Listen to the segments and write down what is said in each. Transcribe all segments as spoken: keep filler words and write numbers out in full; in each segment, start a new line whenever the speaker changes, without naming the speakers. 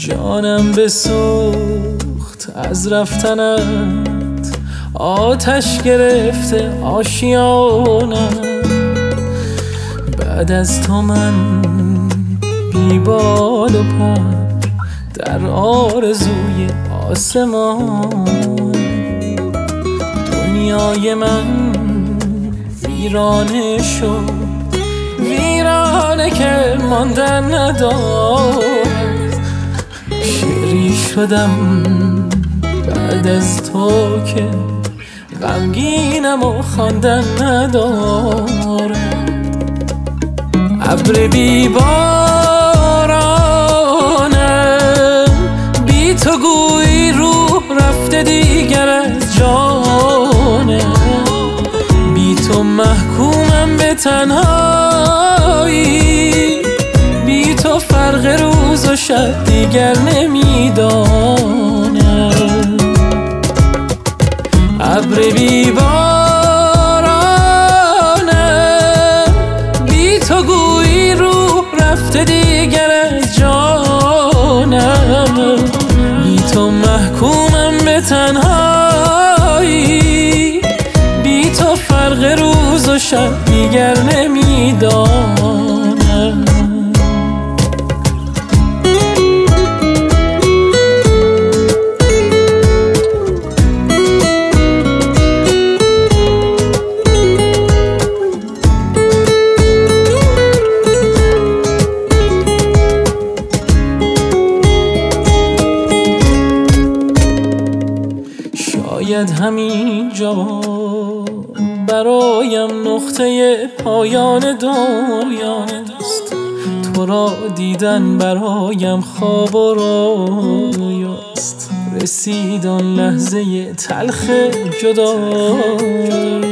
جانم بسوخت از رفتنت، آتش گرفته آشیانم. بعد از تو من بی بال و پر در آرزوی آسمان. دنیای من ویرانه شد، ویرانه که ماندن ندارد. شعری شدم بعد از تو که غمگینم و خواندن ندارد. ابر بی بارانم، بی تو گویی روح رفته دیگر از جانم. بی تو محکومم به تنهایی، بی تو فرق روز و شب دیگر نمیدانم. ابر بی بارانم، بی تو گویی روح رفته دیگر از جانم. بی تو محکومم به تنهایی، بی تو فرق روز و شب دیگر نمیدانم. شاید همینجا برایم نقطه پایان دنیاست. تو را دیدن برایم خواب و رویاست. رسید آن لحظه تلخ جدایی.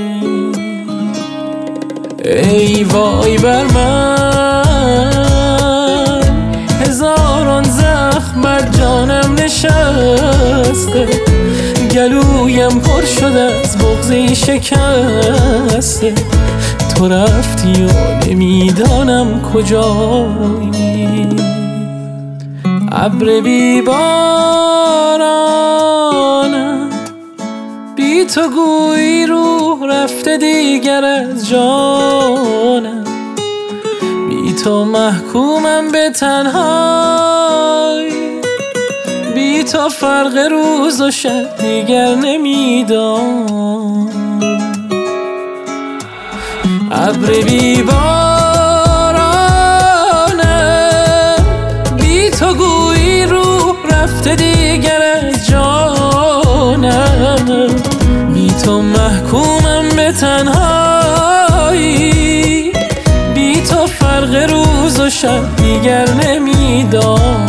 ای وای بر من، هزاران زخم بر جانم نشسته. گلویم پر شده از بغضی شکسته. تو رفتی و نمیدانم کجایی. ابر بی بارانم، بی تو گویی روح رفته دیگر از جانم. بی تو محکومم به تنهایی، بی تو فرق روز و شب دیگر نمیدانم. ابر بی بارانم، بی تو گویی روح رفته دیگر از جانم. بی تو محکومم به تنهایی، بی تو فرق روز و شب دیگر نمیدانم.